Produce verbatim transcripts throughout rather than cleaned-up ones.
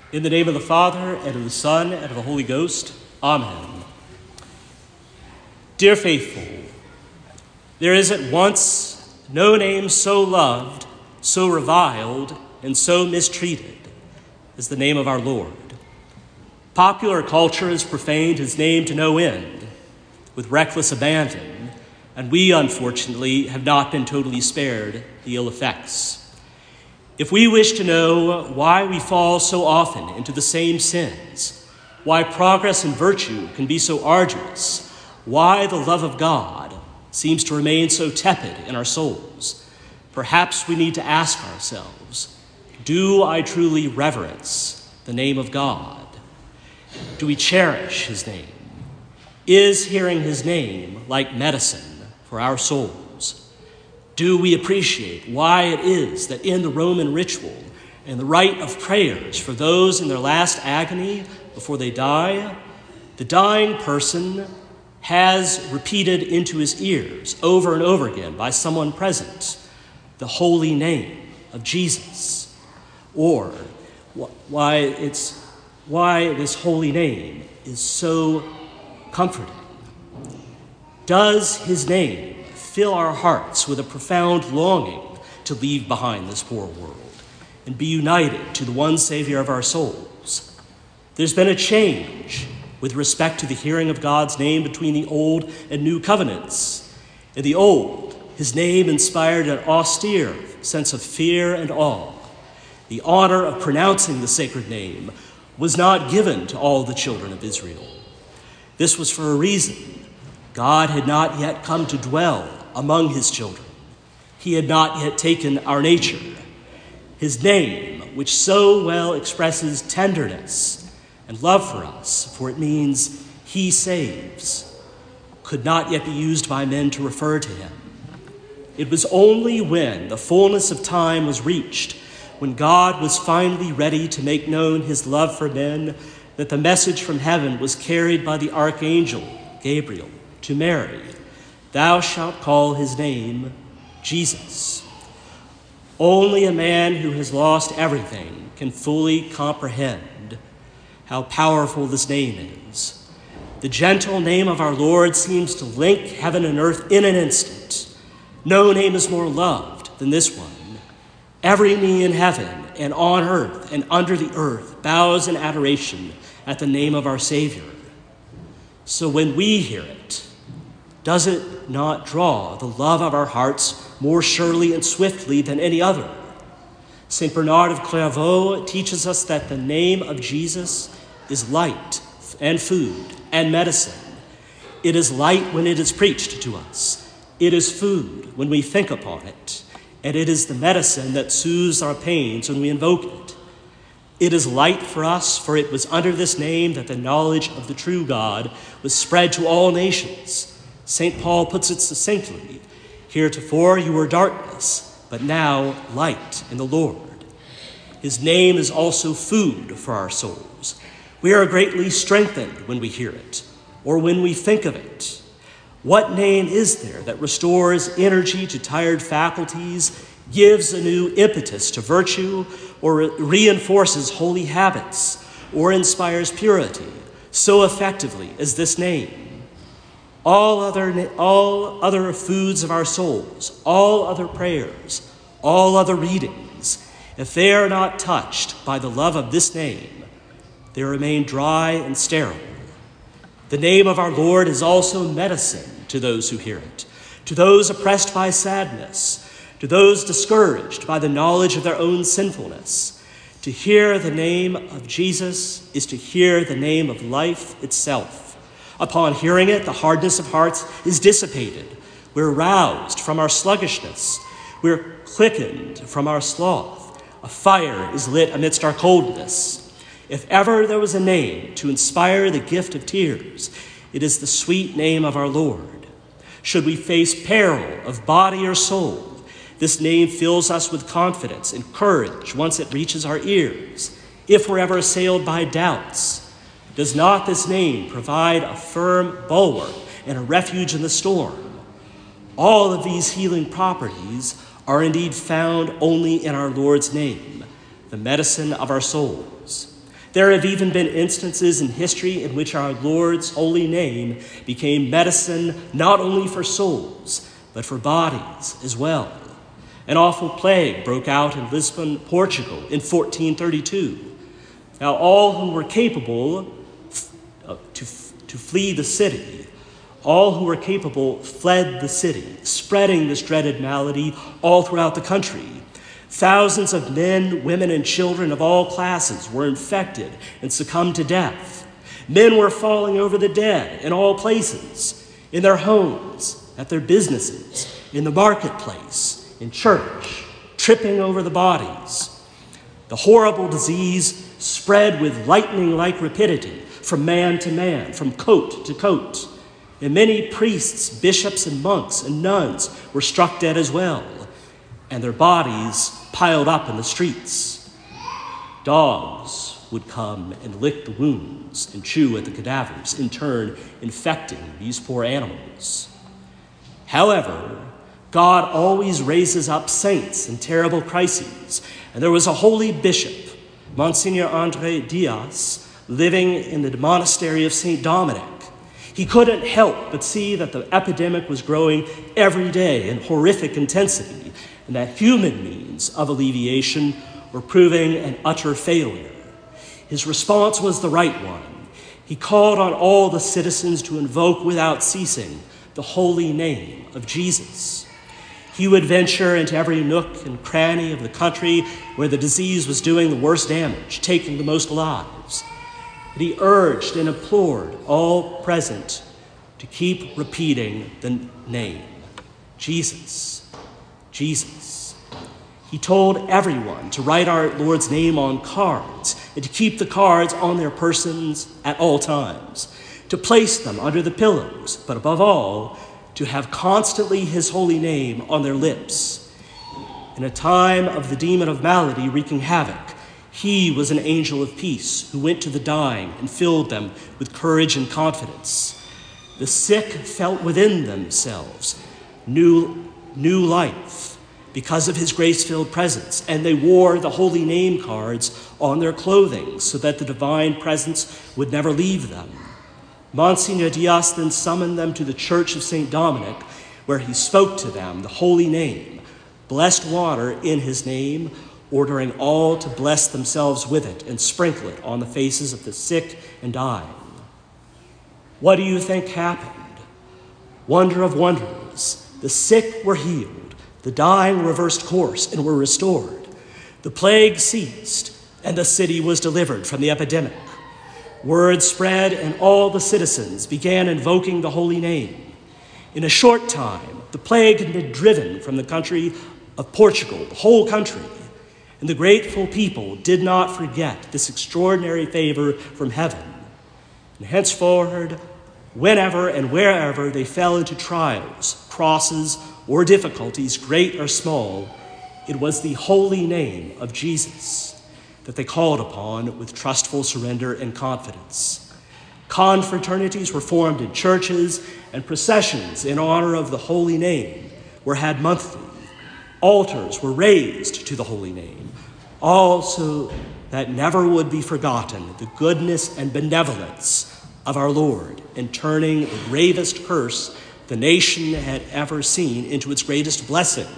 In the name of the Father, and of the Son, and of the Holy Ghost. Amen. Dear faithful, there is at once no name so loved, so reviled, and so mistreated as the name of our Lord. Popular culture has profaned his name to no end, with reckless abandon, and we, unfortunately, have not been totally spared the ill effects. If we wish to know why we fall so often into the same sins, why progress in virtue can be so arduous, why the love of God seems to remain so tepid in our souls, perhaps we need to ask ourselves, do I truly reverence the name of God? Do we cherish his name? Is hearing his name like medicine for our souls? Do we appreciate why it is that in the Roman ritual and the rite of prayers for those in their last agony before they die, the dying person has repeated into his ears over and over again by someone present the holy name of Jesus, or why it's why this holy name is so comforting? Does his name fill our hearts with a profound longing to leave behind this poor world and be united to the one Savior of our souls? There's been a change with respect to the hearing of God's name between the Old and New Covenants. In the Old, his name inspired an austere sense of fear and awe. The honor of pronouncing the sacred name was not given to all the children of Israel. This was for a reason. God had not yet come to dwell among his children. He had not yet taken our nature. His name, which so well expresses tenderness and love for us, for it means he saves, could not yet be used by men to refer to him. It was only when the fullness of time was reached, when God was finally ready to make known his love for men, that the message from heaven was carried by the archangel Gabriel to Mary. Thou shalt call his name Jesus. Only a man who has lost everything can fully comprehend how powerful this name is. The gentle name of our Lord seems to link heaven and earth in an instant. No name is more loved than this one. Every knee in heaven and on earth and under the earth bows in adoration at the name of our Savior. So when we hear it, does it not draw the love of our hearts more surely and swiftly than any other? Saint Bernard of Clairvaux teaches us that the name of Jesus is light and food and medicine. It is light when it is preached to us. It is food when we think upon it. And it is the medicine that soothes our pains when we invoke it. It is light for us, for it was under this name that the knowledge of the true God was spread to all nations. Saint Paul puts it succinctly, heretofore you were darkness, but now light in the Lord. His name is also food for our souls. We are greatly strengthened when we hear it, or when we think of it. What name is there that restores energy to tired faculties, gives a new impetus to virtue, or reinforces holy habits, or inspires purity so effectively as this name? All other, all other foods of our souls, all other prayers, all other readings, if they are not touched by the love of this name, they remain dry and sterile. The name of our Lord is also medicine to those who hear it, to those oppressed by sadness, to those discouraged by the knowledge of their own sinfulness. To hear the name of Jesus is to hear the name of life itself. Upon hearing it, the hardness of hearts is dissipated. We're roused from our sluggishness. We're quickened from our sloth. A fire is lit amidst our coldness. If ever there was a name to inspire the gift of tears, it is the sweet name of our Lord. Should we face peril of body or soul, this name fills us with confidence and courage once it reaches our ears. If we're ever assailed by doubts, does not this name provide a firm bulwark and a refuge in the storm? All of these healing properties are indeed found only in our Lord's name, the medicine of our souls. There have even been instances in history in which our Lord's holy name became medicine not only for souls, but for bodies as well. An awful plague broke out in Lisbon, Portugal in fourteen thirty-two. Now all who were capable uh, to, to flee the city, all who were capable fled the city, spreading this dreaded malady all throughout the country. Thousands of men, women, and children of all classes were infected and succumbed to death. Men were falling over the dead in all places, in their homes, at their businesses, in the marketplace, in church, tripping over the bodies. The horrible disease spread with lightning-like rapidity from man to man, from coat to coat. And many priests, bishops, and monks and nuns were struck dead as well, and their bodies piled up in the streets. Dogs would come and lick the wounds and chew at the cadavers, in turn infecting these poor animals. However, God always raises up saints in terrible crises, and there was a holy bishop, Monsignor André Dias, living in the monastery of Saint Dominic. He couldn't help but see that the epidemic was growing every day in horrific intensity, and that human means of alleviation were proving an utter failure. His response was the right one. He called on all the citizens to invoke without ceasing the holy name of Jesus. He would venture into every nook and cranny of the country where the disease was doing the worst damage, taking the most lives. And he urged and implored all present to keep repeating the name, Jesus, Jesus. He told everyone to write our Lord's name on cards and to keep the cards on their persons at all times, to place them under the pillows, but above all, to have constantly his holy name on their lips. In a time of the demon of malady wreaking havoc, he was an angel of peace who went to the dying and filled them with courage and confidence. The sick felt within themselves new, new life because of his grace-filled presence, and they wore the holy name cards on their clothing so that the divine presence would never leave them. Monsignor Dias then summoned them to the Church of Saint Dominic, where he spoke to them the holy name, blessed water in his name, ordering all to bless themselves with it and sprinkle it on the faces of the sick and dying. What do you think happened? Wonder of wonders. The sick were healed, the dying reversed course and were restored. The plague ceased, and the city was delivered from the epidemic. Word spread, and all the citizens began invoking the holy name. In a short time, the plague had been driven from the country of Portugal, the whole country, and the grateful people did not forget this extraordinary favor from heaven. And henceforward, whenever and wherever they fell into trials, crosses, or difficulties, great or small, it was the holy name of Jesus that they called upon with trustful surrender and confidence. Confraternities were formed in churches, and processions in honor of the holy name were had monthly. Altars were raised to the holy name, all so that never would be forgotten the goodness and benevolence of our Lord in turning the gravest curse the nation had ever seen into its greatest blessing.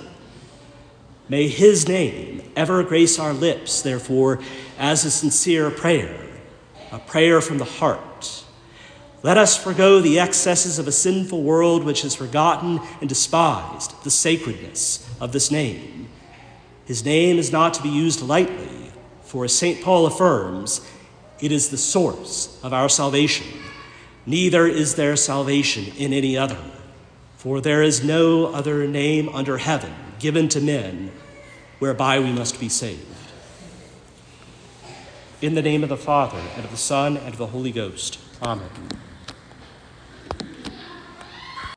May his name ever grace our lips, therefore, as a sincere prayer, a prayer from the heart. Let us forgo the excesses of a sinful world which has forgotten and despised the sacredness of this name. His name is not to be used lightly, for as Saint Paul affirms, it is the source of our salvation. Neither is there salvation in any other, for there is no other name under heaven given to men whereby we must be saved. In the name of the Father, and of the Son, and of the Holy Ghost. Amen.